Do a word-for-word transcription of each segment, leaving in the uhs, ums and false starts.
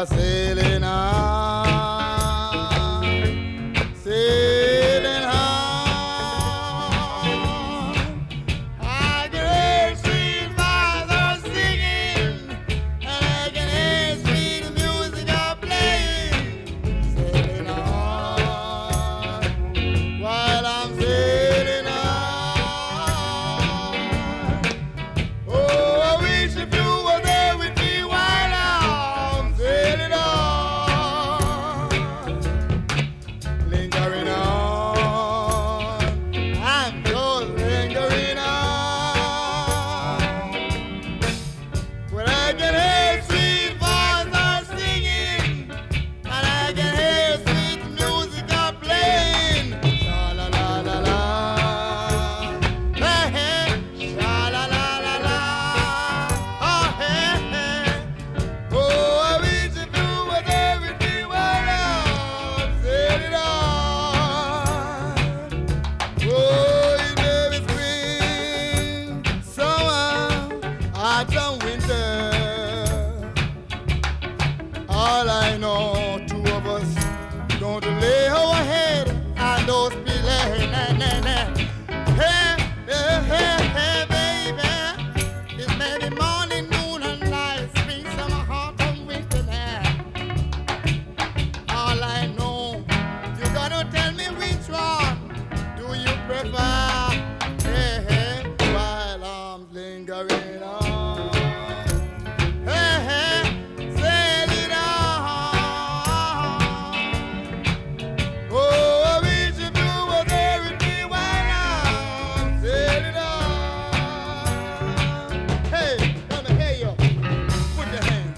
are sailing on, sailing on. I can hear sweet voices singing, and I can hear sweet music playing, sailing on while I'm sailing on. Oh, I wish if you were there with me while I'm sailing on, lingering on. I'm just lingering on. When I can hear sweet voices singing, and I can hear sweet music playing, sha la la la la, hey hey, sha la la la la, oh hey hey. Oh, I wish if you were there with me while I'm sailing on. Oh, it may be spring, summer, autumn, winter. All I know, two of us going to lay our head on those pillows. Nah, nah, nah. Hey, hey, hey, hey, baby. It's maybe morning, noon, and night, spring, summer, autumn, winter. Nah. All I know, you gotta tell me which one do you prefer? Hey, hey, while I'm lingering on. Hey, hey, sailing on. Oh, I wish if you were there with me while I'm sailing on. Hey, let me hear you. Put your hands.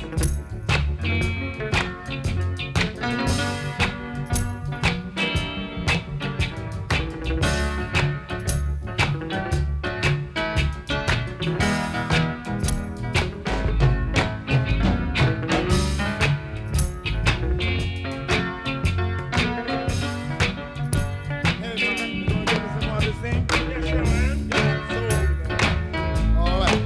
Hey, man, you gonna give me some more of this thing? Yeah, sure, man. Yeah, so, all right.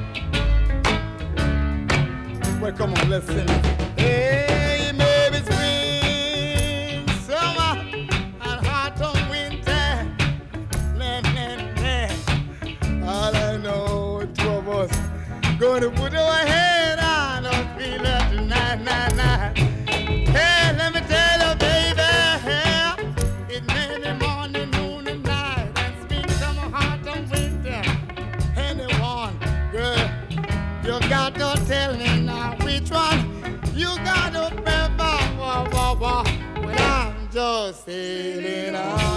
Well, come on, let's sing it. Hey, maybe spring, summer, and autumn, winter. Nah, nah, nah. All I know, two of us going to put our head on those pillows tonight, nah, nah. Hey, let me tell you, baby, it may be morning, noon, and night, and spring, summer, autumn, winter. Anyone, girl, you got to tell me now which one you got to prefer. Wah, wah, wah. Well, I'm just sailing on.